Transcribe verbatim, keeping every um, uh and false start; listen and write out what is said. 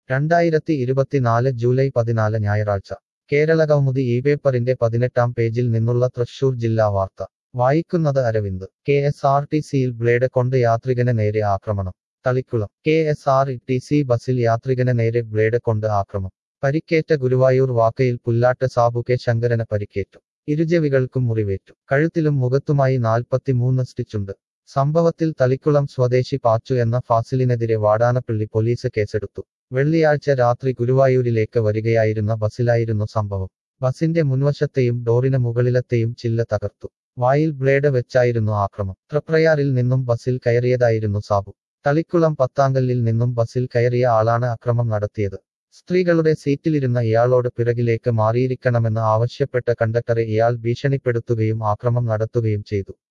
രണ്ടായിരത്തി ഇരുപത്തിനാല് ജൂലൈ പതിനാല് ഞായറാഴ്ച കേരള കൗമുദി ഈ പേപ്പറിന്റെ പതിനെട്ടാം പേജിൽ നിന്നുള്ള തൃശൂർ ജില്ലാ വാർത്ത വായിക്കുന്നത് Aravind K S R T സിയിൽ ബ്ലേഡ് കൊണ്ട് യാത്രികന് നേരെ ആക്രമണം Thalikkulam K S R T C ബസിൽ യാത്രികന് നേരെ ബ്ലേഡ് കൊണ്ട് ആക്രമം പരിക്കേറ്റ ഗുരുവായൂർ വാക്കയിൽ പുല്ലാട്ട് സാബു കെ ശങ്കരന് പരിക്കേറ്റു ഇരുചെവികൾക്കും മുറിവേറ്റു കഴുത്തിലും മുഖത്തുമായി നാൽപ്പത്തിമൂന്ന് സ്റ്റിച്ചുണ്ട് സംഭവത്തിൽ തളിക്കുളം സ്വദേശി പാച്ചു എന്ന ഫാസിലിനെതിരെ വാടാനപ്പള്ളി പോലീസ് കേസെടുത്തു വെള്ളിയാഴ്ച രാത്രി ഗുരുവായൂരിലേക്ക് വരികയായിരുന്ന ബസിലായിരുന്നു സംഭവം ബസിന്റെ മുൻവശത്തെയും ഡോറിന് മുകളിലത്തെയും ചില്ല് തകർത്തു വായിൽ ബ്ലേഡ് വെച്ചായിരുന്നു ആക്രമം തൃപ്രയാറിൽ നിന്നും ബസിൽ കയറിയതായിരുന്നു സാബു തളിക്കുളം പത്താങ്കല്ലിൽ നിന്നും ബസിൽ കയറിയ ആളാണ് അക്രമം നടത്തിയത് സ്ത്രീകളുടെ സീറ്റിലിരുന്ന ഇയാളോട് പിറകിലേക്ക് മാറിയിരിക്കണമെന്ന് ആവശ്യപ്പെട്ട കണ്ടക്ടറെ ഇയാൾ ഭീഷണിപ്പെടുത്തുകയും ആക്രമം നടത്തുകയും ചെയ്തു